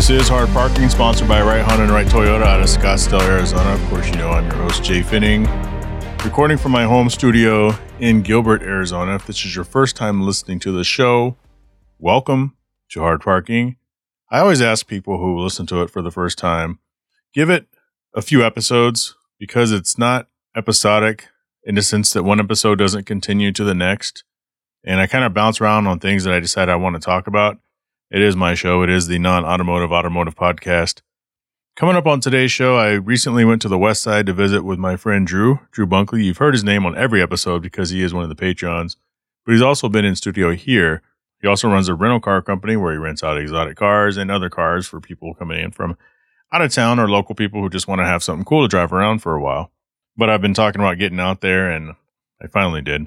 This is Hard Parking, sponsored by Right Honda and Right Toyota out of Scottsdale, Arizona. Of course, you know I'm your host, Jay Finning, recording from my home studio in Gilbert, Arizona. If this is your first time listening to the show, welcome to Hard Parking. I always ask people who listen to it for the first time, give it a few episodes because it's not episodic in the sense that one episode doesn't continue to the next. And I kind of bounce around on things that I decide I want to talk about. It is my show. It is the non-automotive automotive podcast. Coming up on today's show, I recently went to the West Side to visit with my friend Drew Bunkley. You've heard his name on every episode because he is one of the Patreons, but he's also been in studio here. He also runs a rental car company where he rents out exotic cars and other cars for people coming in from out of town or local people who just want to have something cool to drive around for a while. But I've been talking about getting out there, and I finally did.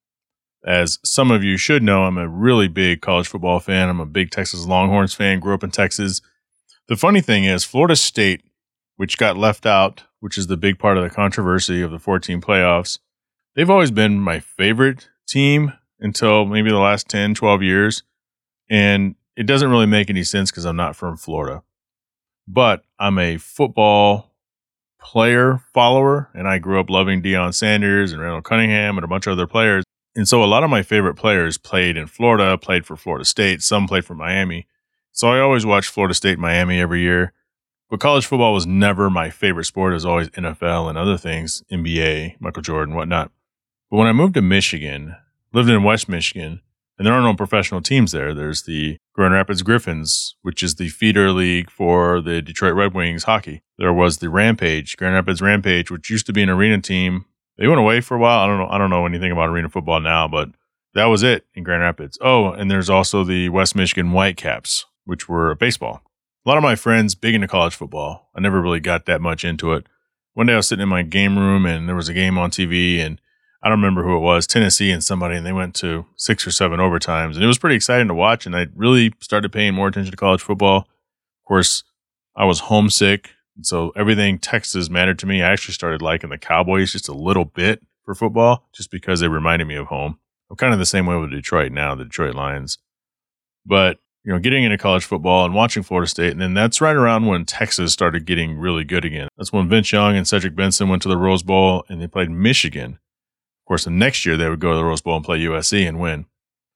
As some of you should know, I'm a really big college football fan. I'm a big Texas Longhorns fan, grew up in Texas. The funny thing is, Florida State, which got left out, which is the big part of the controversy of the 14 playoffs, they've always been my favorite team until maybe the last 10, 12 years. And it doesn't really make any sense because I'm not from Florida. But I'm a football player follower, and I grew up loving Deion Sanders and Randall Cunningham and a bunch of other players. And so a lot of my favorite players played in Florida, played for Florida State. Some played for Miami. So I always watch Florida State, Miami every year. But college football was never my favorite sport. It was always NFL and other things, NBA, Michael Jordan, whatnot. But when I moved to Michigan, lived in West Michigan, and there are no professional teams there. There's the Grand Rapids Griffins, which is the feeder league for the Detroit Red Wings hockey. There was the Rampage, Grand Rapids Rampage, which used to be an arena team. They went away for a while. I don't know anything about arena football now, but that was it in Grand Rapids. Oh, and there's also the West Michigan Whitecaps, which were baseball. A lot of my friends big into college football. I never really got that much into it. One day I was sitting in my game room and there was a game on TV, and I don't remember who it was, Tennessee and somebody, and they went to 6 or 7 overtimes, and it was pretty exciting to watch. And I really started paying more attention to college football. Of course, I was homesick. And so everything Texas mattered to me. I actually started liking the Cowboys just a little bit for football, just because they reminded me of home. I'm kind of the same way with Detroit now, the Detroit Lions. But, you know, getting into college football and watching Florida State, and then that's right around when Texas started getting really good again. That's when Vince Young and Cedric Benson went to the Rose Bowl, and they played Michigan. Of course, the next year they would go to the Rose Bowl and play USC and win.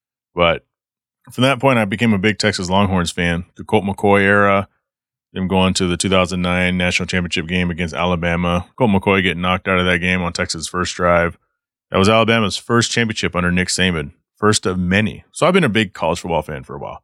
But from that point, I became a big Texas Longhorns fan. The Colt McCoy era, them going to the 2009 national championship game against Alabama. Colt McCoy getting knocked out of that game on Texas' first drive. That was Alabama's first championship under Nick Saban, first of many. So I've been a big college football fan for a while.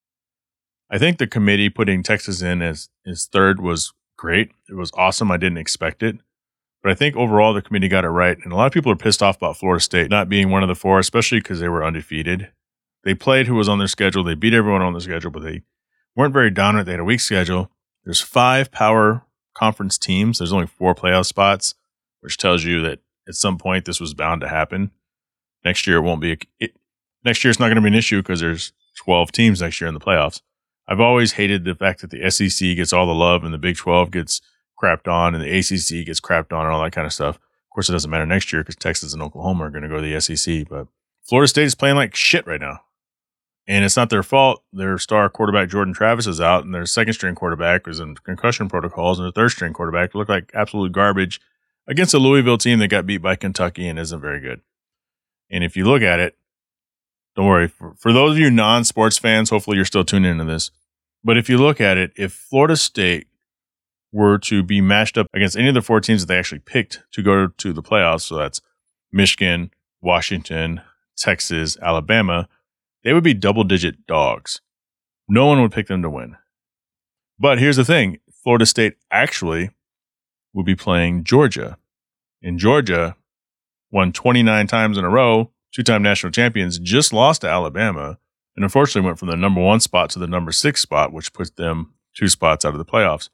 I think the committee putting Texas in as third was great. It was awesome. I didn't expect it. But I think overall the committee got it right. And a lot of people are pissed off about Florida State not being one of the 4, especially because they were undefeated. They played who was on their schedule. They beat everyone on their schedule, but they weren't very dominant. They had a weak schedule. There's 5 power conference teams. There's only 4 playoff spots, which tells you that at some point this was bound to happen. Next year it won't be. Next year it's not going to be an issue because there's 12 teams next year in the playoffs. I've always hated the fact that the SEC gets all the love and the Big 12 gets crapped on and the ACC gets crapped on and all that kind of stuff. Of course, it doesn't matter next year because Texas and Oklahoma are going to go to the SEC. But Florida State is playing like shit right now. And it's not their fault. Their star quarterback, Jordan Travis, is out, and their second-string quarterback was in concussion protocols, and their third-string quarterback looked like absolute garbage against a Louisville team that got beat by Kentucky and isn't very good. And if you look at it, don't worry. For those of you non-sports fans, hopefully you're still tuning into this. But if you look at it, if Florida State were to be matched up against any of the 4 teams that they actually picked to go to the playoffs, so that's Michigan, Washington, Texas, Alabama, they would be double-digit dogs. No one would pick them to win. But here's the thing. Florida State actually would be playing Georgia. And Georgia won 29 times in a row, 2-time national champions, just lost to Alabama, and unfortunately went from the number 1 spot to the number 6 spot, which puts them 2 spots out of the playoffs.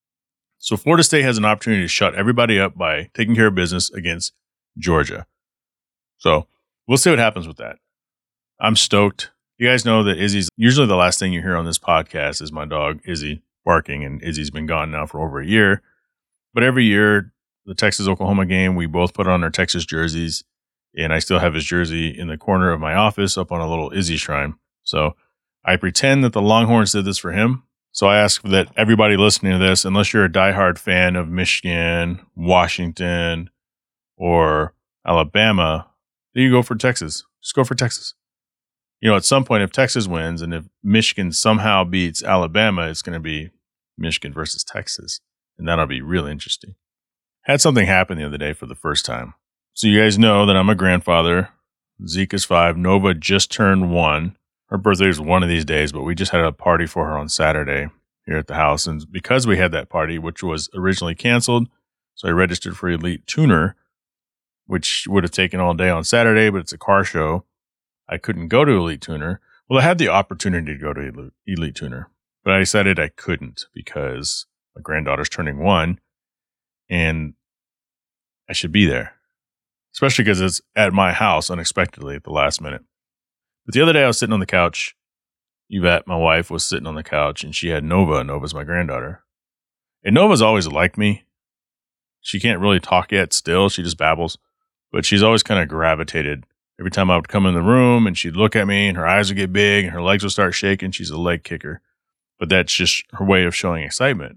So Florida State has an opportunity to shut everybody up by taking care of business against Georgia. So we'll see what happens with that. I'm stoked. You guys know that Izzy's usually the last thing you hear on this podcast is my dog, Izzy, barking, and Izzy's been gone now for over a year. But every year, the Texas-Oklahoma game, we both put on our Texas jerseys, and I still have his jersey in the corner of my office up on a little Izzy shrine. So I pretend that the Longhorns did this for him. So I ask that everybody listening to this, unless you're a diehard fan of Michigan, Washington, or Alabama, that you go for Texas. Just go for Texas. At some point, if Texas wins and if Michigan somehow beats Alabama, it's going to be Michigan versus Texas. And that'll be really interesting. Had something happen the other day for the first time. So you guys know that I'm a grandfather. Zeke is 5. Nova just turned 1. Her birthday is one of these days, but we just had a party for her on Saturday here at the house. And because we had that party, which was originally canceled, so I registered for Elite Tuner, which would have taken all day on Saturday, but it's a car show. I couldn't go to Elite Tuner. Well, I had the opportunity to go to Elite Tuner, but I decided I couldn't because my granddaughter's turning 1 and I should be there, especially because it's at my house unexpectedly at the last minute. But the other day I was sitting on the couch. Yvette, my wife, was sitting on the couch and she had Nova. Nova's my granddaughter. And Nova's always liked me. She can't really talk yet still. She just babbles. But she's always kind of gravitated. Every time I would come in the room and she'd look at me and her eyes would get big and her legs would start shaking. She's a leg kicker. But that's just her way of showing excitement.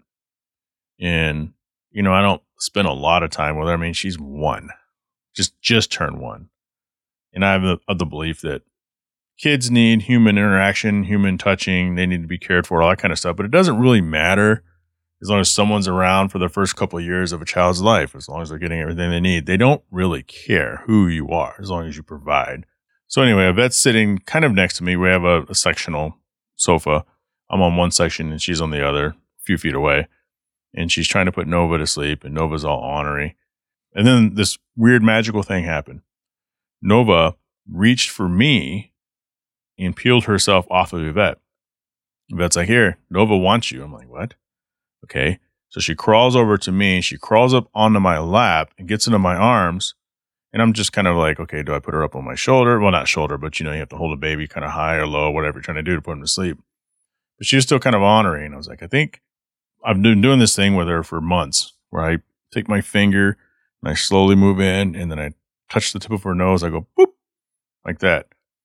And, I don't spend a lot of time with her. I mean, she's 1. Just turned 1. And I have the belief that kids need human interaction, human touching. They need to be cared for, all that kind of stuff. But it doesn't really matter as long as someone's around for the first couple of years of a child's life, as long as they're getting everything they need. They don't really care who you are as long as you provide. So anyway, Yvette's sitting kind of next to me. We have a sectional sofa. I'm on one section and she's on the other, a few feet away. And she's trying to put Nova to sleep and Nova's all ornery. And then this weird magical thing happened. Nova reached for me and peeled herself off of Yvette. Yvette's like, here, Nova wants you. I'm like, what? Okay. So she crawls over to me. She crawls up onto my lap and gets into my arms. And I'm just kind of like, okay, do I put her up on my shoulder? Well, not shoulder, but you have to hold a baby kind of high or low, whatever you're trying to do to put him to sleep. But she was still kind of ornery. And I was like, I think I've been doing this thing with her for months where I take my finger and I slowly move in and then I touch the tip of her nose. I go, boop, like that.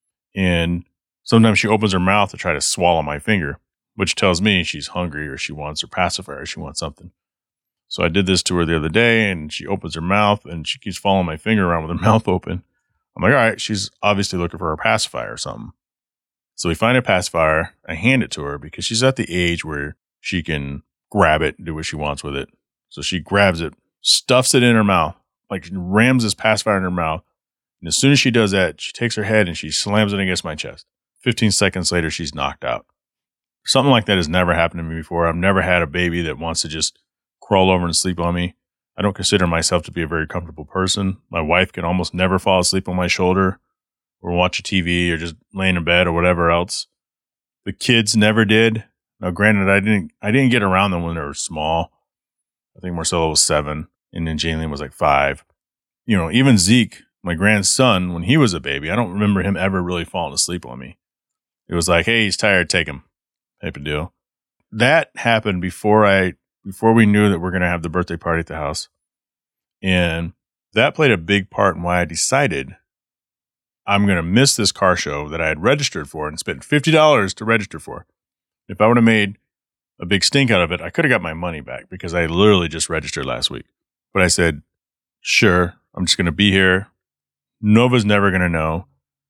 And sometimes she opens her mouth to try to swallow my finger, which tells me she's hungry or she wants her pacifier or she wants something. So I did this to her the other day and she opens her mouth and she keeps following my finger around with her mouth open. I'm like, all right, she's obviously looking for a pacifier or something. So we find a pacifier. I hand it to her because she's at the age where she can grab it and do what she wants with it. So she grabs it, stuffs it in her mouth, like rams this pacifier in her mouth. And as soon as she does that, she takes her head and she slams it against my chest. 15 seconds later, she's knocked out. Something like that has never happened to me before. I've never had a baby that wants to just crawl over and sleep on me. I don't consider myself to be a very comfortable person. My wife can almost never fall asleep on my shoulder or watch a TV or just lay in bed or whatever else. The kids never did. Now, granted, I didn't get around them when they were small. I think Marcelo was 7 and then Jaylene was like 5. Even Zeke, my grandson, when he was a baby, I don't remember him ever really falling asleep on me. It was like, hey, he's tired, take him, type of deal. That happened before we knew that we're going to have the birthday party at the house. And that played a big part in why I decided I'm going to miss this car show that I had registered for and spent $50 to register for. If I would have made a big stink out of it, I could have got my money back because I literally just registered last week. But I said, sure, I'm just going to be here. Nova's never going to know.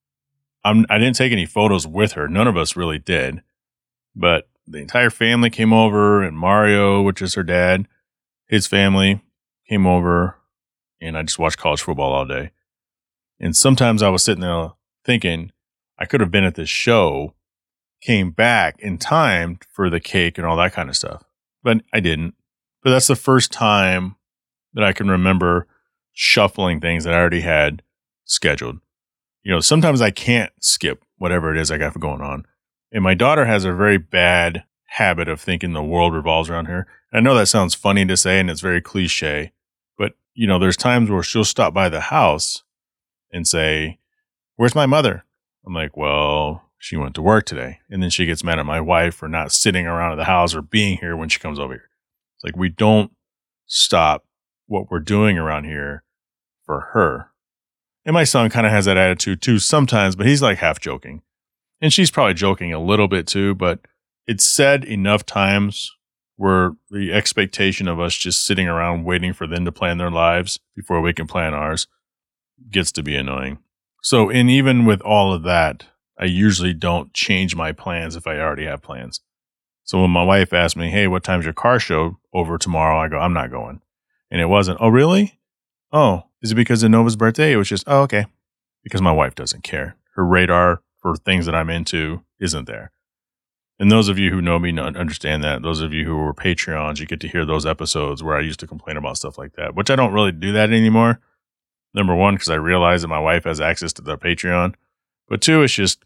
I didn't take any photos with her. None of us really did. But the entire family came over, and Mario, which is her dad, his family came over, and I just watched college football all day. And sometimes I was sitting there thinking, I could have been at this show, came back in time for the cake and all that kind of stuff. But I didn't. But that's the first time that I can remember shuffling things that I already had scheduled. Sometimes I can't skip whatever it is I got going on. And my daughter has a very bad habit of thinking the world revolves around her. And I know that sounds funny to say and it's very cliche, but there's times where she'll stop by the house and say, where's my mother? I'm like, well, she went to work today. And then she gets mad at my wife for not sitting around at the house or being here when she comes over here. It's like, we don't stop what we're doing around here for her. And my son kind of has that attitude too sometimes, but he's like half joking. And she's probably joking a little bit too, but it's said enough times where the expectation of us just sitting around waiting for them to plan their lives before we can plan ours gets to be annoying. So, and even with all of that, I usually don't change my plans if I already have plans. So when my wife asked me, hey, what time's your car show over tomorrow? I go, I'm not going. And it wasn't, oh, really? Oh, is it because of Nova's birthday? It was just, oh, okay. Because my wife doesn't care. Her radar for things that I'm into isn't there. And those of you who know me understand that. Those of you who were Patreons, you get to hear those episodes where I used to complain about stuff like that, which I don't really do that anymore. Number one, because I realize that my wife has access to the Patreon. But two, it's just,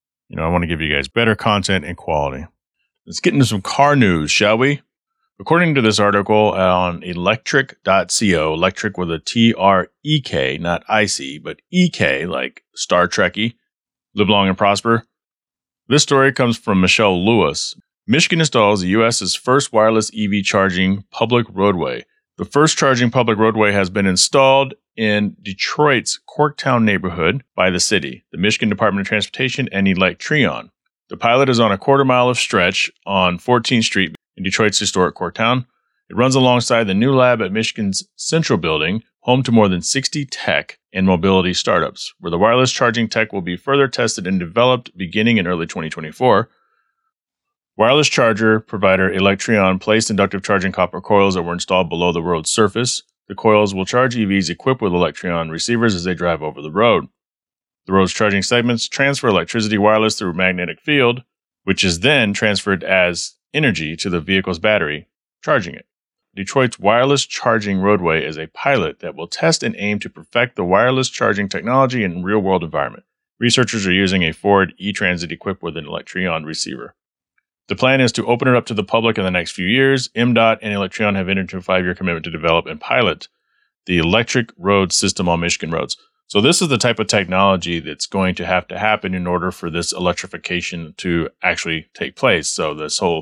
I want to give you guys better content and quality. Let's get into some car news, shall we? According to this article on electrek.co, electric with a T-R-E-K, not I-C, but E-K, like Star Trekky, live long and prosper. This story comes from Michelle Lewis. Michigan installs the U.S.'s first wireless EV charging public roadway. The first charging public roadway has been installed in Detroit's Corktown neighborhood by the city, the Michigan Department of Transportation, and Electreon. The pilot is on a quarter mile of stretch on 14th Street in Detroit's historic Corktown. It runs alongside the new lab at Michigan's Central Building, home to more than 60 tech and mobility startups, where the wireless charging tech will be further tested and developed beginning in early 2024. Wireless charger provider Electreon placed inductive charging copper coils that were installed below the road's surface. The coils will charge EVs equipped with Electreon receivers as they drive over the road. The road's charging segments transfer electricity wireless through a magnetic field, which is then transferred as energy to the vehicle's battery, charging it. Detroit's wireless charging roadway is a pilot that will test and aim to perfect the wireless charging technology in a real-world environment. Researchers are using a Ford E-Transit equipped with an Electreon receiver. The plan is to open it up to the public in the next few years. MDOT and Electreon have entered into a 5-year commitment to develop and pilot the electric road system on Michigan roads. So this is the type of technology that's going to have to happen in order for this electrification to actually take place. So this whole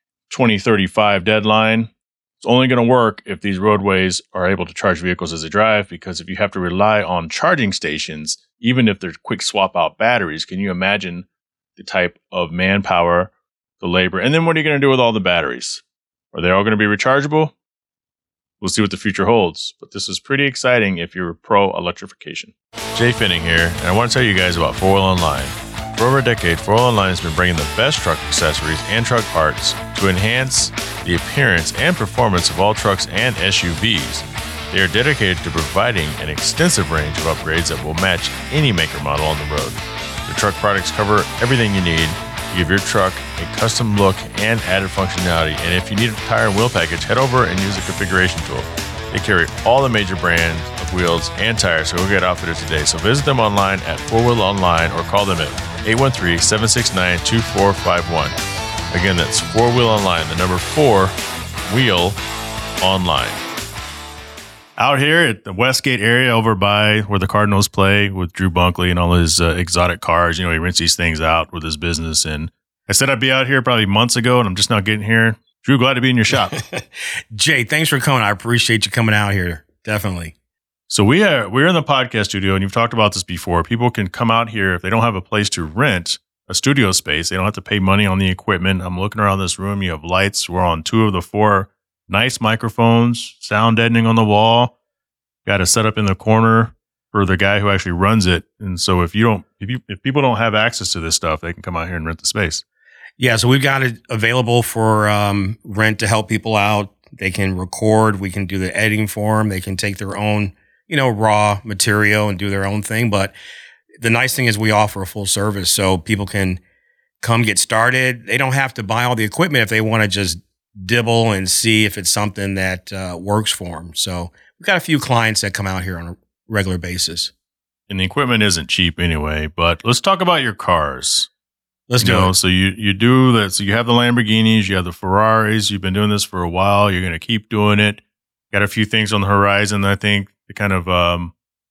2035 deadline, it's only going to work if these roadways are able to charge vehicles as they drive, because if you have to rely on charging stations, even if they're quick swap out batteries, can you imagine the type of manpower, the labor, and then what are you going to do with all the batteries? Are they all going to be rechargeable? We'll see what the future holds, but this is pretty exciting if you're pro-electrification. Jay Finning here, and I want to tell you guys about 4Wheel Online. For over a decade, 4Wheel Online has been bringing the best truck accessories and truck parts to enhance the appearance and performance of all trucks and SUVs. They are dedicated to providing an extensive range of upgrades that will match any make or model on the road. Their truck products cover everything you need to give your truck a custom look and added functionality. And if you need a tire and wheel package, head over and use the configuration tool. They carry all the major brands of wheels and tires, so go get outfitted today. So visit them online at 4Wheel Online or call them at 813-769-2451. Again, that's 4Wheel Online, the number 4 Wheel Online. Out here at the Westgate area over by where the Cardinals play with Drew Bunkley and all his exotic cars, he rents these things out with his business. And I said I'd be out here probably months ago, and I'm just not getting here. Drew, glad to be in your shop. Jay, thanks for coming. I appreciate you coming out here. Definitely. So we're in the podcast studio, and you've talked about this before. People can come out here if they don't have a place to rent a studio space. They don't have to pay money on the equipment. I'm looking around this room. You have lights. We're on 2 of the 4 nice microphones, sound deadening on the wall. Got a setup in the corner for the guy who actually runs it. And so if people don't have access to this stuff, they can come out here and rent the space. Yeah, so we've got it available for rent to help people out. They can record. We can do the editing for them. They can take their own, raw material and do their own thing. But the nice thing is we offer a full service, so people can come get started. They don't have to buy all the equipment if they want to just dibble and see if it's something that works for them. So we've got a few clients that come out here on a regular basis. And the equipment isn't cheap anyway, but let's talk about your cars. Let's do it. So you do that. So you have the Lamborghinis, you have the Ferraris. You've been doing this for a while. You're going to keep doing it. Got a few things on the horizon, I think, to kind of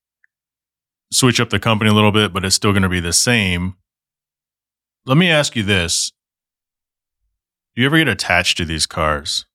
switch up the company a little bit, but it's still going to be the same. Let me ask you this. Do you ever get attached to these cars?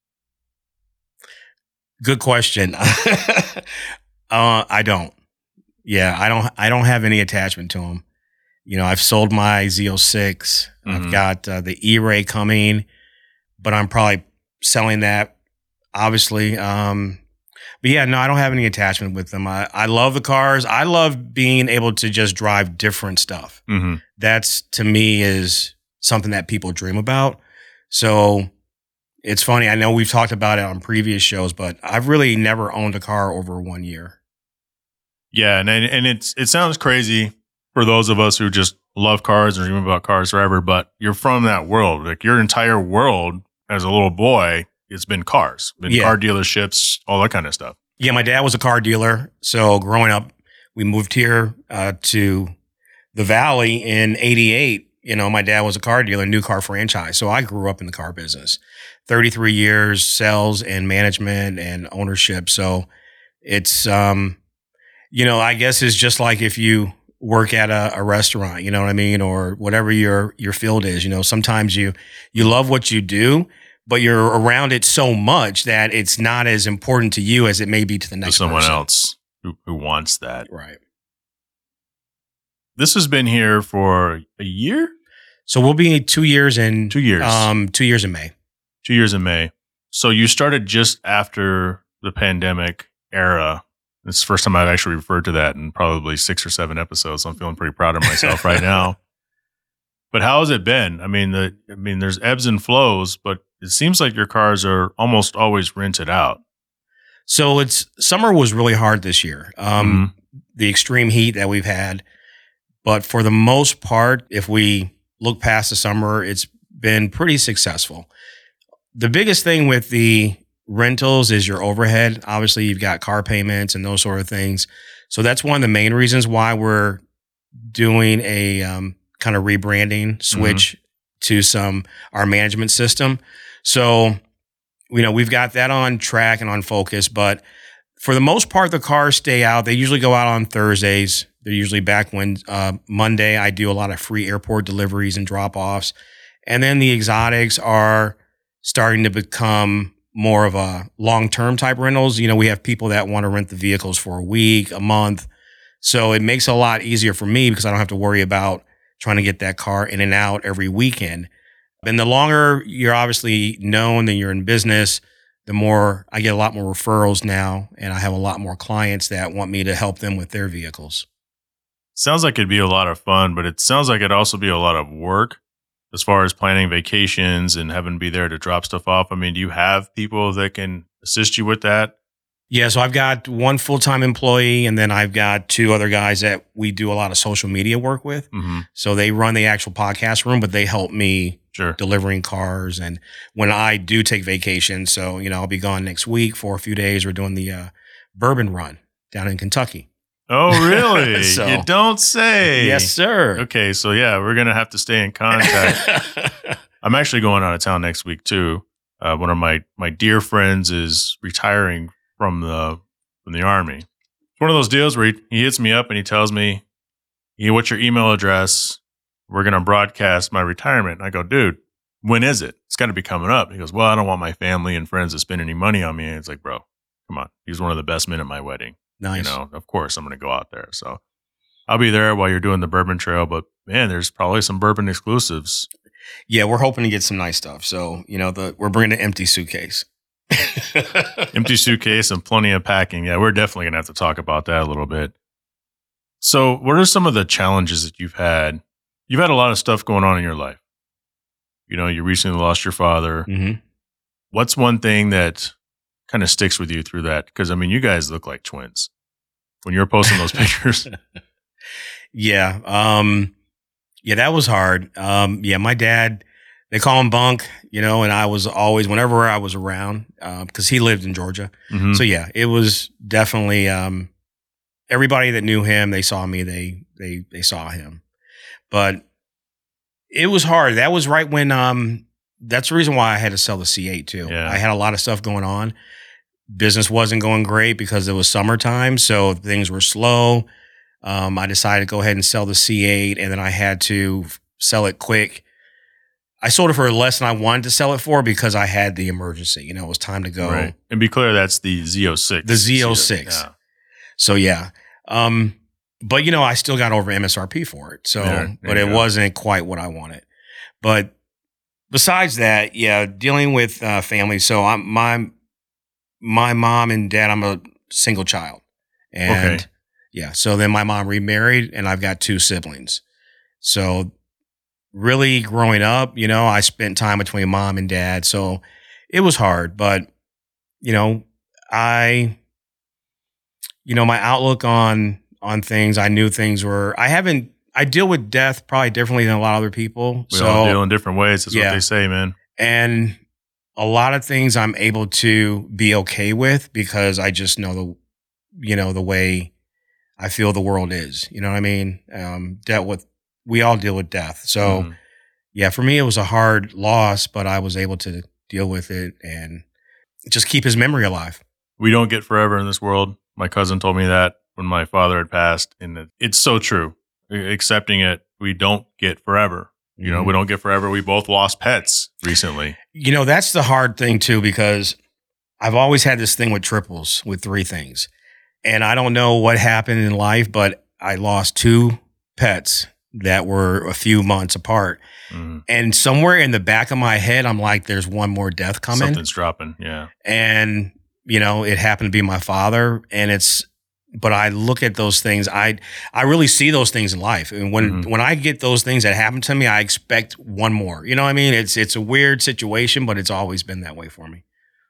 Good question. I don't. Yeah, I don't have any attachment to them. I've sold my Z06. I've got the E-Ray coming, but I'm probably selling that, obviously. But yeah, no, I don't have any attachment with them. I love the cars. I love being able to just drive different stuff. Mm-hmm. That's, to me, is something that people dream about. So it's funny. I know we've talked about it on previous shows, but I've really never owned a car over 1 year. Yeah, and it sounds crazy for those of us who just love cars and dream about cars forever, but you're from that world. Like, your entire world as a little boy, it's been cars, car dealerships, all that kind of stuff. Yeah, my dad was a car dealer. So growing up, we moved here to the Valley in '88. My dad was a car dealer, new car franchise. So I grew up in the car business. 33 years, sales and management and ownership. So it's, I guess it's just like if you work at a restaurant, you know what I mean? Or whatever your field is. Sometimes you love what you do, but you're around it so much that it's not as important to you as it may be to the next someone person. else who wants that. Right. This has been here for a year? So we'll be 2 years in 2 years. 2 years in May. 2 years in May. So you started just after the pandemic era. It's the first time I've actually referred to that in probably 6 or 7 episodes. So I'm feeling pretty proud of myself right now. But how has it been? I mean, there's ebbs and flows, but it seems like your cars are almost always rented out. So summer was really hard this year. The extreme heat that we've had. But for the most part, if we look past the summer, it's been pretty successful. The biggest thing with the rentals is your overhead. Obviously, you've got car payments and those sort of things. So that's one of the main reasons why we're doing a kind of rebranding switch to our management system. So, we've got that on track and on focus, but for the most part, the cars stay out. They usually go out on Thursdays. They're usually back when Monday. I do a lot of free airport deliveries and drop-offs. And then the exotics are starting to become more of a long-term type rentals. We have people that want to rent the vehicles for a week, a month. So it makes it a lot easier for me because I don't have to worry about trying to get that car in and out every weekend. And the longer you're obviously known and you're in business, the more I get a lot more referrals now, and I have a lot more clients that want me to help them with their vehicles. Sounds like it'd be a lot of fun, but it sounds like it'd also be a lot of work as far as planning vacations and having to be there to drop stuff off. I mean, do you have people that can assist you with that? Yeah, so I've got one full-time employee, and then I've got 2 other guys that we do a lot of social media work with. Mm-hmm. So they run the actual podcast room, but they help me delivering cars. And when I do take vacation, so, I'll be gone next week for a few days. We're doing the bourbon run down in Kentucky. Oh, really? So, you don't say. Yes, sir. Okay, so yeah, we're going to have to stay in contact. I'm actually going out of town next week too. One of my dear friends is retiring from the Army. It's one of those deals where he hits me up and he tells me, what's your email address? We're going to broadcast my retirement. And I go, dude, when is it? It's got to be coming up. He goes, well, I don't want my family and friends to spend any money on me. And it's like, bro, come on. He was one of the best men at my wedding. Nice. Of course I'm going to go out there. So I'll be there while you're doing the bourbon trail, but man, there's probably some bourbon exclusives. Yeah, we're hoping to get some nice stuff. So, we're bringing an empty suitcase. Empty suitcase and plenty of packing. Yeah, we're definitely going to have to talk about that a little bit. So what are some of the challenges that you've had? You've had a lot of stuff going on in your life. You recently lost your father. Mm-hmm. What's one thing that kind of sticks with you through that? Because, you guys look like twins when you're posting those pictures. Yeah. That was hard. My dad, they call him Bunk, and I was always, whenever I was around, because he lived in Georgia. Mm-hmm. So yeah, it was definitely, everybody that knew him, they saw me, they saw him. But it was hard. That was right when, that's the reason why I had to sell the C8 too. Yeah. I had a lot of stuff going on. Business wasn't going great because it was summertime, so things were slow. I decided to go ahead and sell the C8, and then I had to sell it quick. I sold it for less than I wanted to sell it for because I had the emergency. It was time to go. Right. And be clear, that's the Z06. The Z06. Yeah. So yeah. But, I still got over MSRP for it. So, but it wasn't quite what I wanted. But besides that, yeah, dealing with family. So my mom and dad, I'm a single child. And yeah, so then my mom remarried and I've got 2 siblings. So really growing up, I spent time between mom and dad. So it was hard, but my outlook on things, I knew things were, I deal with death probably differently than a lot of other people. We all deal in different ways. That's what they say, man. And a lot of things I'm able to be okay with because I just know the way I feel the world is. You know what I mean? We all deal with death. So yeah, for me, it was a hard loss, but I was able to deal with it and just keep his memory alive. We don't get forever in this world. My cousin told me that when my father had passed, and it's so true. Accepting it, we don't get forever. We don't get forever. We both lost pets recently. That's the hard thing too, because I've always had this thing with triples, with 3 things. And I don't know what happened in life, but I lost 2 pets that were a few months apart. And somewhere in the back of my head, I'm like, there's one more death coming. Something's dropping. Yeah. And, it happened to be my father. And but I look at those things. I really see those things in life. And when I get those things that happen to me, I expect one more. You know what I mean? It's a weird situation, but it's always been that way for me.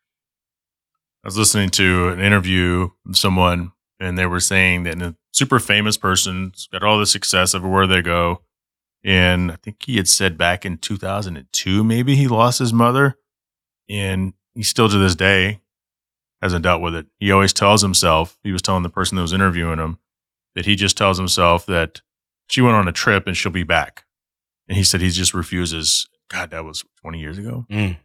I was listening to an interview with someone, and they were saying that a super famous person's got all the success everywhere they go. And I think he had said back in 2002, maybe he lost his mother, and he still to this day hasn't dealt with it. He always tells himself, he was telling the person that was interviewing him, that he just tells himself that she went on a trip and she'll be back. And he said he just refuses. God, that was 20 years ago,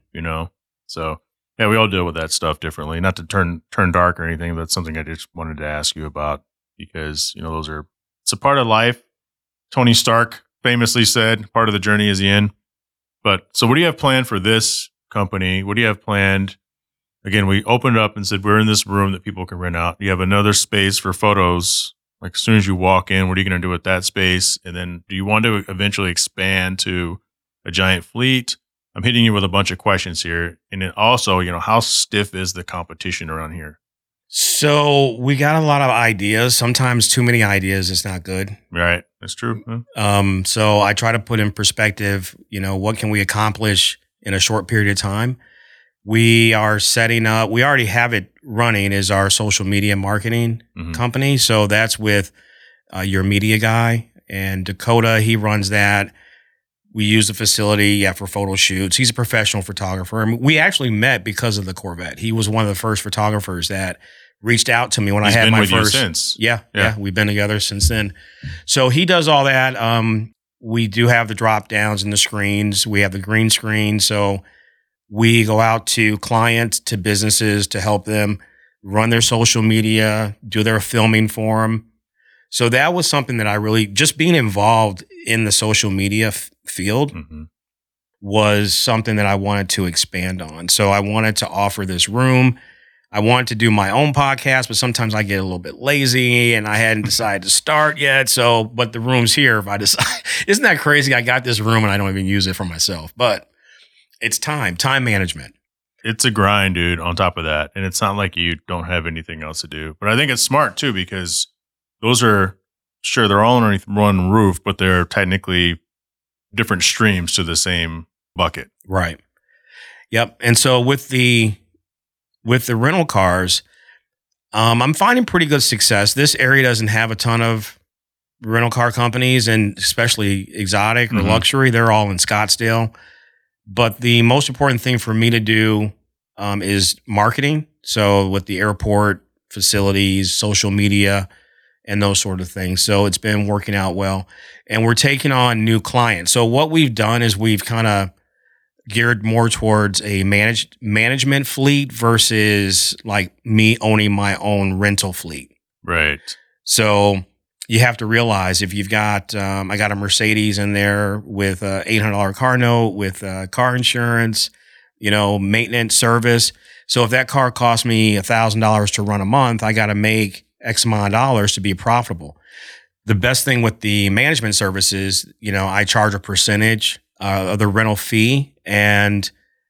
So yeah, we all deal with that stuff differently. Not to turn dark or anything, but that's something I just wanted to ask you about because, it's a part of life. Tony Stark famously said, part of the journey is the end. But so what do you have planned for this company? What do you have planned? Again, we opened up and said, we're in this room that people can rent out. You have another space for photos. Like as soon as you walk in, what are you going to do with that space? And then do you want to eventually expand to a giant fleet? I'm hitting you with a bunch of questions here. And then also, how stiff is the competition around here? So we got a lot of ideas. Sometimes too many ideas is not good. Right. That's true. Huh? So I try to put in perspective, what can we accomplish in a short period of time? We are setting up, we already have it running as our social media marketing company. So that's with your media guy and Dakota. He runs that. We use the facility for photo shoots. He's a professional photographer. And we actually met because of the Corvette. He was one of the first photographers that reached out to me when I had my first. He's been with you since. Yeah. We've been together since then. So he does all that. We do have the drop downs and the screens. We have the green screen. So we go out to clients, to businesses to help them run their social media, do their filming for them. So that was something that I really, just being involved in the social media field was something that I wanted to expand on. So I wanted to offer this room. I wanted to do my own podcast, but sometimes I get a little bit lazy and I hadn't decided to start yet. So, but the room's here if I decide. Isn't that crazy? I got this room and I don't even use it for myself, but it's time management. It's a grind, dude, on top of that. And it's not like you don't have anything else to do. But I think it's smart, too, because those are, sure, they're all underneath one roof, but they're technically different streams to the same bucket. Right. Yep. And so with the rental cars, I'm finding pretty good success. This area doesn't have a ton of rental car companies, and especially exotic or luxury. They're all in Scottsdale. But the most important thing for me to do is marketing. So with the airport, facilities, social media, and those sort of things. So it's been working out well. And we're taking on new clients. So what we've done is we've kind of geared more towards a management fleet versus like me owning my own rental fleet. Right. So you have to realize if you've got, I got a Mercedes in there with a $800 car note, with car insurance, maintenance, service. So if that car costs me $1,000 to run a month, I got to make X amount of dollars to be profitable. The best thing with the management services, I charge a percentage of the rental fee, and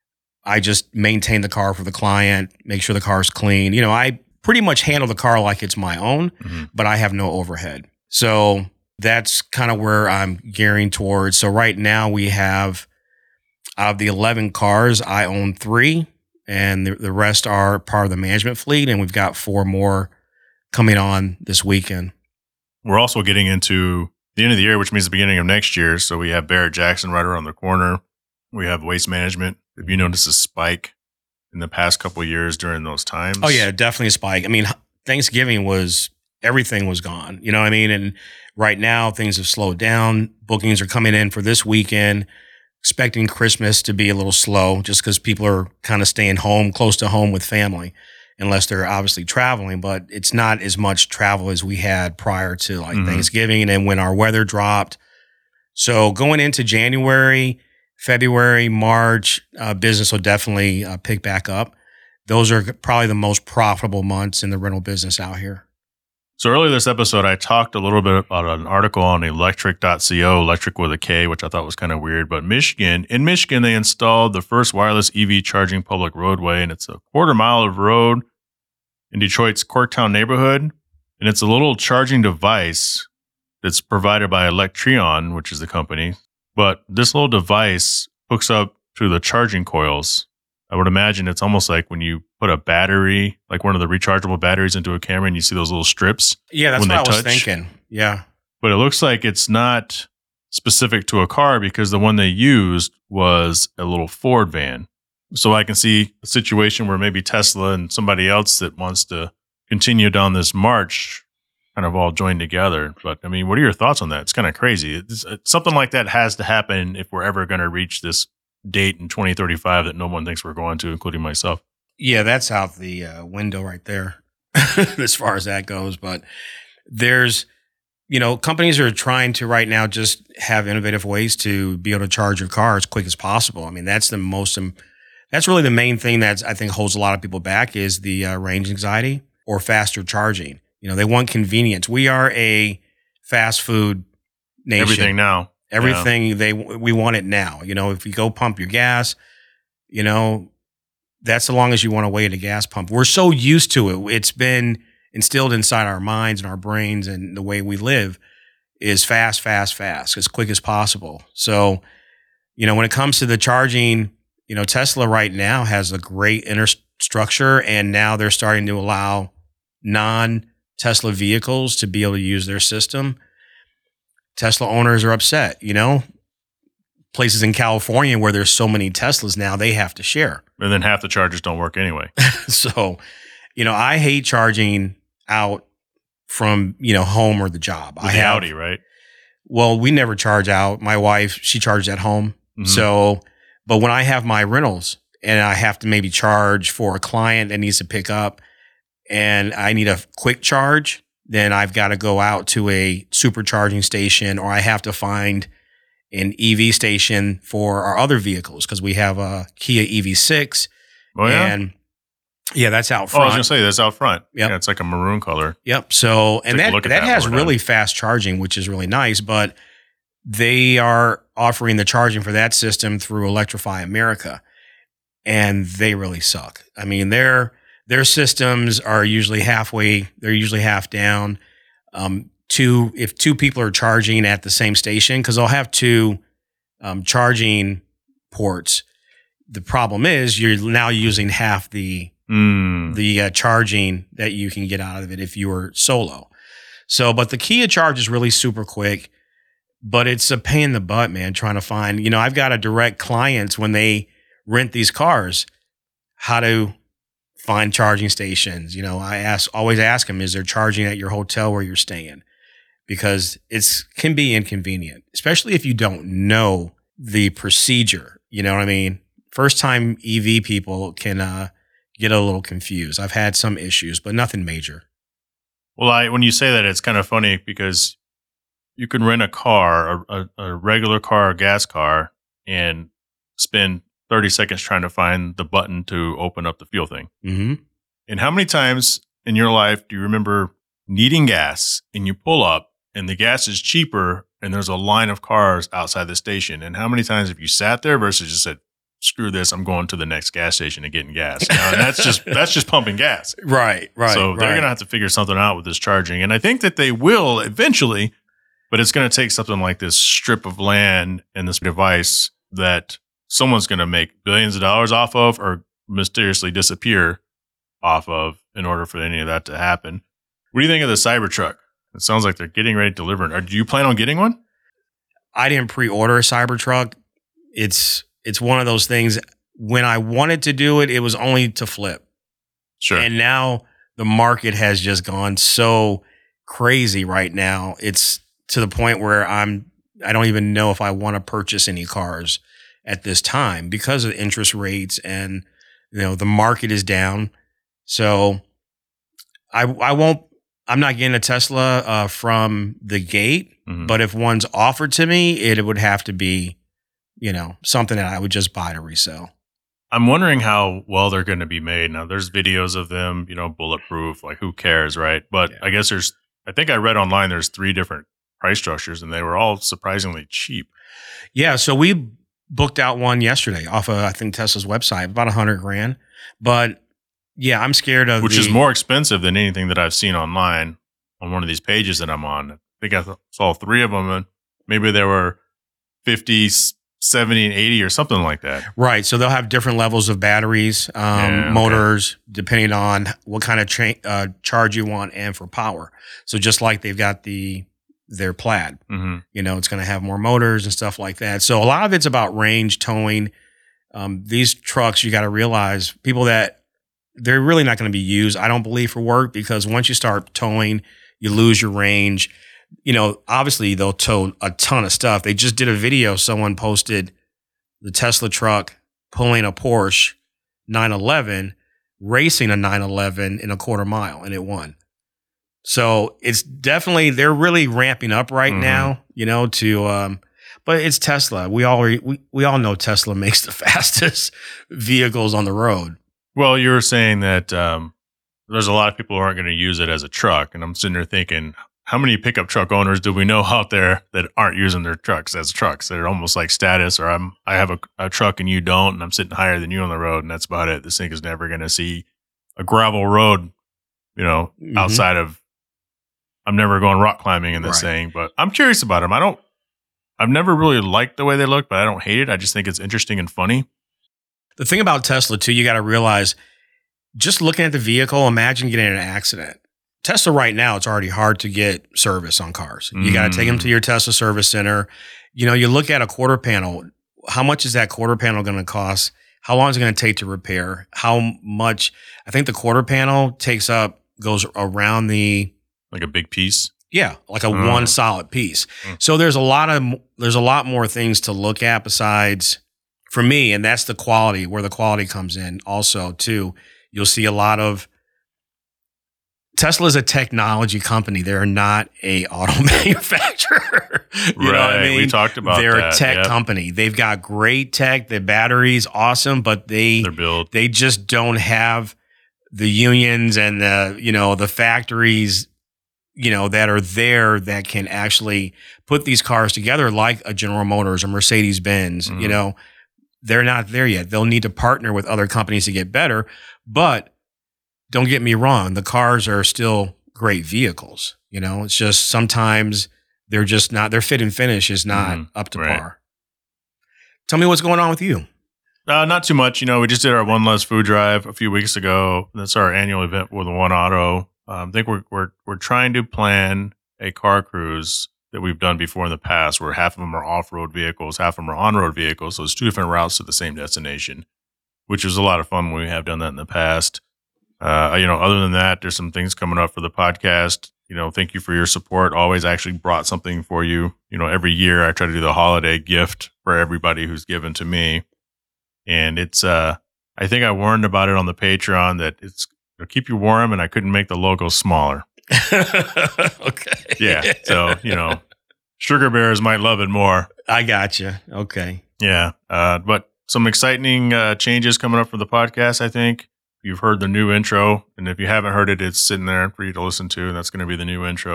I just maintain the car for the client, make sure the car's clean. I pretty much handle the car like it's my own, but I have no overhead. So that's kind of where I'm gearing towards. So right now we have, out of the 11 cars, I own 3, and the rest are part of the management fleet, and we've got 4 more coming on this weekend. We're also getting into the end of the year, which means the beginning of next year. So we have Barrett-Jackson right around the corner. We have Waste Management. Have you noticed a spike in the past couple of years during those times? Oh, yeah, definitely a spike. I mean, Thanksgiving everything was gone. You know what I mean? And right now, things have slowed down. Bookings are coming in for this weekend, expecting Christmas to be a little slow just because people are kind of staying home, close to home with family, unless they're obviously traveling. But it's not as much travel as we had prior to Thanksgiving and then when our weather dropped. So going into January, February, March, business will definitely pick back up. Those are probably the most profitable months in the rental business out here. So earlier this episode, I talked a little bit about an article on electric.co, electric with a K, which I thought was kind of weird. But in Michigan, they installed the first wireless EV charging public roadway, and it's a quarter mile of road in Detroit's Corktown neighborhood. And it's a little charging device that's provided by Electreon, which is the company. But this little device hooks up to the charging coils. I would imagine it's almost like when you put a battery, like one of the rechargeable batteries into a camera and you see those little strips. Yeah, that's what I was thinking. Yeah. But it looks like it's not specific to a car because the one they used was a little Ford van. So I can see a situation where maybe Tesla and somebody else that wants to continue down this march kind of all join together. But I mean, what are your thoughts on that? It's kind of crazy. Something like that has to happen if we're ever going to reach this date in 2035 that no one thinks we're going to, including myself. Yeah, that's out the window right there as far as that goes. But there's, companies are trying to right now just have innovative ways to be able to charge your car as quick as possible. I mean, that's really the main thing that I think holds a lot of people back is the range anxiety or faster charging. They want convenience. We are a fast food nation. Everything now. Everything we want it now. If you go pump your gas, that's so long as you want to wait at a gas pump. We're so used to it. It's been instilled inside our minds and our brains, and the way we live is fast, fast, fast, as quick as possible. So, when it comes to the charging, Tesla right now has a great infrastructure, and now they're starting to allow non-Tesla vehicles to be able to use their system. Tesla owners are upset, places in California where there's so many Teslas now, they have to share. And then half the chargers don't work anyway. So, I hate charging out from, home or the job. With the Audi, right? Well, we never charge out. My wife, she charges at home. Mm-hmm. So, but when I have my rentals and I have to maybe charge for a client that needs to pick up and I need a quick charge, then I've got to go out to a supercharging station, or I have to find an EV station for our other vehicles because we have a Kia EV6. Oh, yeah? And yeah, that's out front. I was going to say that's out front. Yep. Yeah, it's like a maroon color. Yep. So, and that has really fast charging, which is really nice, but they are offering the charging for that system through Electrify America, and they really suck. I mean, their systems are usually halfway. They're usually half down. If two people are charging at the same station, because they'll have two charging ports. The problem is you're now using half the charging that you can get out of it if you were solo. So, but the Kia charge is really super quick, but it's a pain in the butt, man, trying to find, I've got to direct clients when they rent these cars, how to find charging stations. I always ask them, is there charging at your hotel where you're staying? Because it can be inconvenient, especially if you don't know the procedure. You know what I mean? First time EV people can get a little confused. I've had some issues, but nothing major. Well, when you say that, it's kind of funny because you can rent a car, a regular car, a gas car, and spend 30 seconds trying to find the button to open up the fuel thing. Mm-hmm. And how many times in your life do you remember needing gas and you pull up and the gas is cheaper and there's a line of cars outside the station. And how many times have you sat there versus just said, screw this, I'm going to the next gas station and getting gas. And that's just pumping gas. Right. So they're going to have to figure something out with this charging. And I think that they will eventually, but it's going to take something like this strip of land and this device that someone's going to make billions of dollars off of or mysteriously disappear off of in order for any of that to happen. What do you think of the Cybertruck? It sounds like they're getting ready to deliver it. Or do you plan on getting one? I didn't pre-order a Cybertruck. It's one of those things. When I wanted to do it, it was only to flip. Sure. And now the market has just gone so crazy right now. It's to the point where I don't even know if I want to purchase any cars at this time because of interest rates and, the market is down. So I'm not getting a Tesla from the gate, but if one's offered to me, it would have to be, something that I would just buy to resell. I'm wondering how well they're going to be made. Now, there's videos of them, bulletproof, like who cares, right? But yeah. I guess I think I read online there's 3 different price structures and they were all surprisingly cheap. Yeah. So we booked out one yesterday off of, I think, Tesla's website, about $100,000. But yeah, I'm scared of which is more expensive than anything that I've seen online on one of these pages that I'm on. I think I saw 3 of them and maybe there were 50, 70, and 80 or something like that. Right. So they'll have different levels of batteries, motors, depending on what kind of charge you want and for power. So just like they've got their Plaid, it's going to have more motors and stuff like that. So a lot of it's about range, towing. These trucks, you got to realize people that they're really not going to be used, I don't believe, for work because once you start towing, you lose your range. Obviously they'll tow a ton of stuff. They just did a video. Someone posted the Tesla truck pulling a Porsche 911, racing a 911 in a quarter mile, and it won. So it's definitely, they're really ramping up right now, but it's Tesla. We all know Tesla makes the fastest vehicles on the road. Well, you were saying that there's a lot of people who aren't going to use it as a truck. And I'm sitting there thinking, how many pickup truck owners do we know out there that aren't using their trucks as trucks? They're almost like status, or I have a truck and you don't, and I'm sitting higher than you on the road, and that's about it. This thing is never going to see a gravel road, outside of, I'm never going rock climbing in this thing, but I'm curious about them. I've never really liked the way they look, but I don't hate it. I just think it's interesting and funny. The thing about Tesla too, you got to realize, just looking at the vehicle, imagine getting in an accident. Tesla right now, it's already hard to get service on cars. You got to take them to your Tesla service center. You look at a quarter panel. How much is that quarter panel going to cost? How long is it going to take to repair? How much? I think the quarter panel goes around like a big piece. Yeah, like a one solid piece. So there's a lot more things to look at besides, for me, and that's the quality, where the quality comes in also too. You'll see a lot of, Tesla is a technology company. They're not a auto manufacturer. You know what I mean? We talked about They're that. A tech company. They've got great tech. The battery's awesome, but they just don't have the unions and the factories, that are there that can actually put these cars together like a General Motors or Mercedes-Benz. They're not there yet. They'll need to partner with other companies to get better, but don't get me wrong, the cars are still great vehicles. It's just sometimes they're just not, their fit and finish is not up to par. Tell me what's going on with you. Not too much. We just did our One Less Food Drive a few weeks ago. That's our annual event with One Auto. I think we're trying to plan a car cruise that we've done before in the past, where half of them are off-road vehicles, half of them are on-road vehicles. So it's 2 different routes to the same destination, which is a lot of fun when we have done that in the past. Other than that, there's some things coming up for the podcast. Thank you for your support. Always actually brought something for you. Every year I try to do the holiday gift for everybody who's given to me. And it's, I think I warned about it on the Patreon that it'll keep you warm, and I couldn't make the logo smaller. Okay. Yeah. So, sugar bears might love it more. I gotcha. Okay. Yeah. But some exciting changes coming up for the podcast, I think. You've heard the new intro, and if you haven't heard it, it's sitting there for you to listen to. That's going to be the new intro.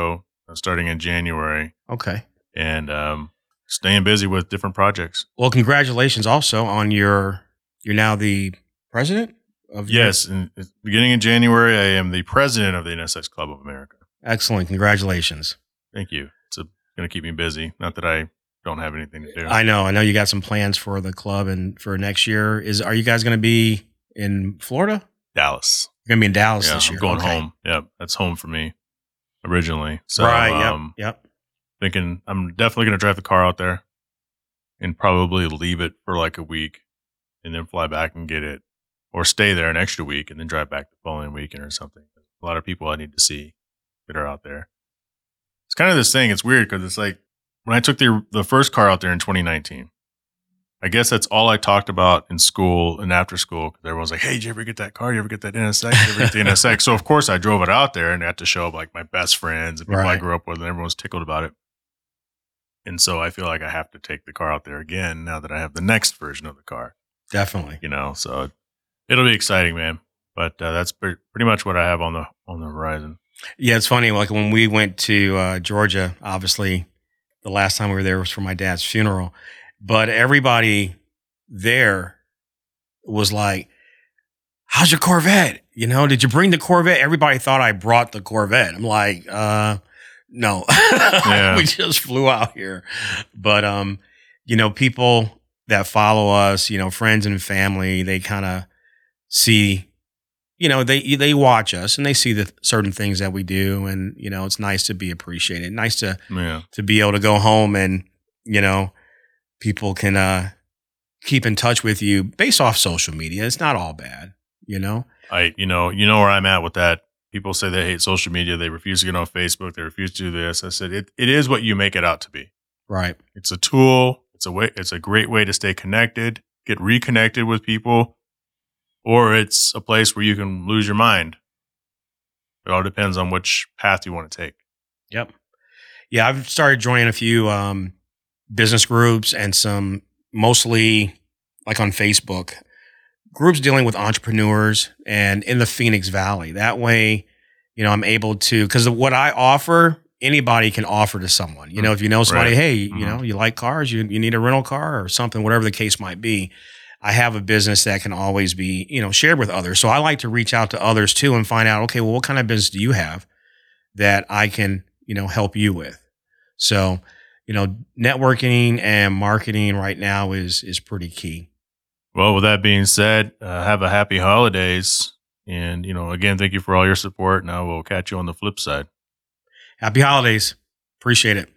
starting in January. Okay. And staying busy with different projects. Well, congratulations also on you're now the president of Yes, beginning in January, I am the president of the NSX Club of America. Excellent. Congratulations. Thank you. It's going to keep me busy. Not that I don't have anything to do. I know you got some plans for the club and for next year. Are you guys going to be in Florida? Dallas. You're going to be in Dallas this year. I'm going home. Yep. That's home for me originally. So, right. Yep. Thinking I'm definitely going to drive the car out there and probably leave it for like a week and then fly back and get it, or stay there an extra week and then drive back the following weekend or something. A lot of people I need to see that are out there. It's kind of this thing. It's weird because it's like when I took the first car out there in 2019, I guess that's all I talked about in school and after school. Because everyone's like, hey, did you ever get that car? You ever get that NSX? Did you ever get the NSX? So, of course, I drove it out there and had to show up like my best friends and people I grew up with, and everyone was tickled about it. And so I feel like I have to take the car out there again now that I have the next version of the car. Definitely. So it'll be exciting, man. But that's pretty much what I have on the horizon. Yeah, it's funny. Like when we went to Georgia, obviously the last time we were there was for my dad's funeral. But everybody there was like, how's your Corvette? Did you bring the Corvette? Everybody thought I brought the Corvette. I'm like, no, we just flew out here. But, people that follow us, friends and family, they kind of see, they watch us and they see the certain things that we do. And, it's nice to be appreciated. Nice to be able to go home and, people can keep in touch with you based off social media. It's not all bad, You know where I'm at with that. People say they hate social media. They refuse to get on Facebook. They refuse to do this. I said, it is what you make it out to be. Right. It's a tool. It's a great way to stay connected, get reconnected with people, or it's a place where you can lose your mind. It all depends on which path you want to take. Yep. Yeah, I've started joining a few business groups and some mostly like on Facebook groups dealing with entrepreneurs and in the Phoenix Valley. That way, I'm able to, because what I offer, anybody can offer to someone. If you know somebody, hey, you like cars, you need a rental car or something, whatever the case might be. I have a business that can always be, shared with others. So I like to reach out to others too and find out, okay, well, what kind of business do you have that I can, help you with? So, networking and marketing right now is pretty key. Well, with that being said, have a happy holidays. And, again, thank you for all your support. Now we'll catch you on the flip side. Happy holidays. Appreciate it.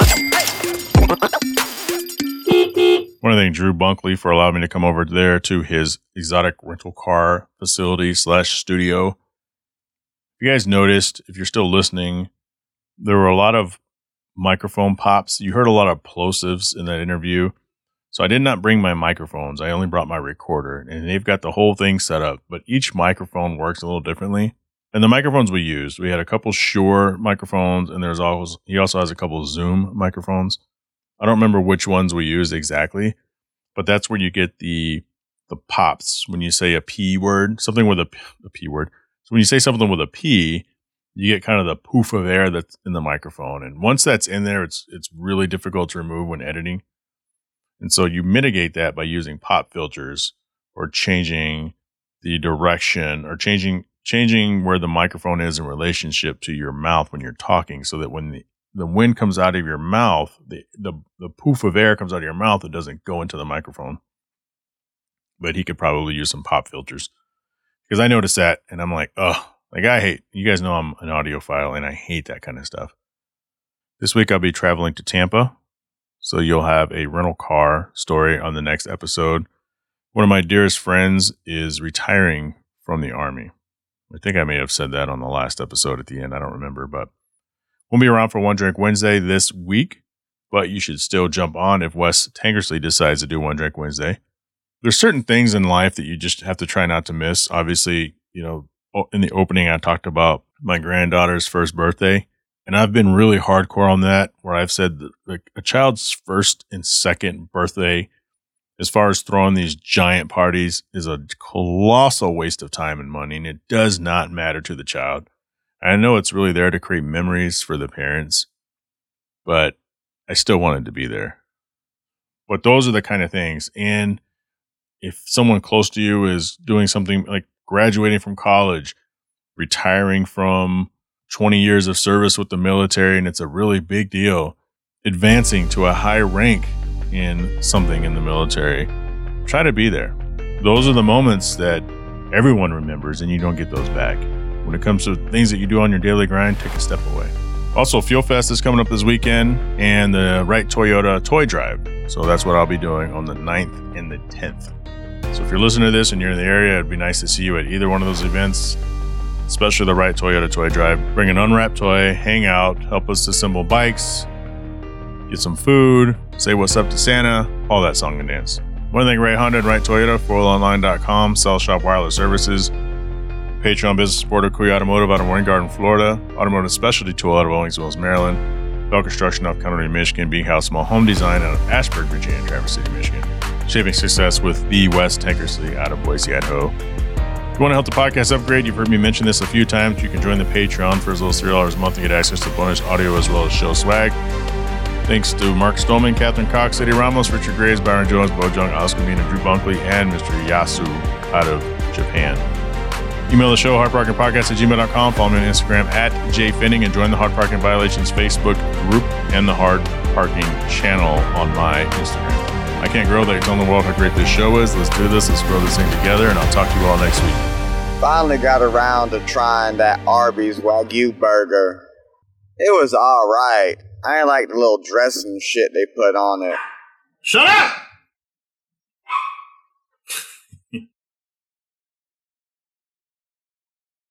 I want to thank Drew Bunkley for allowing me to come over there to his exotic rental car facility / studio. If you guys noticed, if you're still listening, there were a lot of microphone pops. You heard a lot of plosives in that interview. So I did not bring my microphones. I only brought my recorder, and they've got the whole thing set up, but each microphone works a little differently. And the microphones we used, we had a couple Shure microphones, and he also has a couple Zoom microphones. I don't remember which ones we used exactly, but that's where you get the pops when you say a P word, something with a P word. So when you say something with a P, you get kind of the poof of air that's in the microphone. And once that's in there, it's really difficult to remove when editing. And so you mitigate that by using pop filters or changing the direction or changing where the microphone is in relationship to your mouth when you're talking, so that when the wind comes out of your mouth, the poof of air comes out of your mouth, it doesn't go into the microphone. But he could probably use some pop filters, because I noticed that and I'm like, you guys know I'm an audiophile and I hate that kind of stuff. This week I'll be traveling to Tampa, so you'll have a rental car story on the next episode. One of my dearest friends is retiring from the Army. I think I may have said that on the last episode at the end. I don't remember, but we'll be around for One Drink Wednesday this week, but you should still jump on if Wes Tankersley decides to do One Drink Wednesday. There's certain things in life that you just have to try not to miss. Obviously, in the opening, I talked about my granddaughter's first birthday, and I've been really hardcore on that, where I've said that a child's first and second birthday, as far as throwing these giant parties, is a colossal waste of time and money, and it does not matter to the child. I know it's really there to create memories for the parents, but I still wanted to be there. But those are the kind of things. And if someone close to you is doing something like graduating from college, retiring from 20 years of service with the military, and it's a really big deal, advancing to a high rank in something in the military, try to be there. Those are the moments that everyone remembers, and you don't get those back. When it comes to things that you do on your daily grind, take a step away. Also, Fuel Fest is coming up this weekend, and the Wright Toyota Toy Drive. So that's what I'll be doing on the 9th and the 10th. So if you're listening to this and you're in the area, it'd be nice to see you at either one of those events, especially the Wright Toyota Toy Drive. Bring an unwrapped toy, hang out, help us assemble bikes, get some food, say what's up to Santa, all that song and dance. I want to thank Ray Honda and Wright Toyota, FoilOnline.com, Sell Shop Wireless Services, Patreon business supporter, Kuya Automotive out of Warren Garden, Florida, Automotive Specialty Tool out of Owings Mills, Maryland, Bell Construction out of Connery, Michigan, Big House Small Home Design out of Ashburn, Virginia, and Traverse City, Michigan. Shaping Success with the West Tankersley out of Boise, Idaho. If you want to help the podcast upgrade, you've heard me mention this a few times. You can join the Patreon for as little as $3 a month and get access to bonus audio as well as show swag. Thanks to Mark Stolman, Catherine Cox, Eddie Ramos, Richard Graves, Byron Jones, Bo Jung, Oscar Mina, Drew Bunkley, and Mr. Yasu out of Japan. Email the show, hardparkingpodcast@gmail.com. Follow me on Instagram @jfinning and join the Hard Parking Violations Facebook group and the Hard Parking channel on my Instagram. I can't grow that. Tell the world how great this show is. Let's do this. Let's grow this thing together, and I'll talk to you all next week. Finally got around to trying that Arby's Wagyu burger. It was all right. I ain't like the little dressing shit they put on it. Shut up!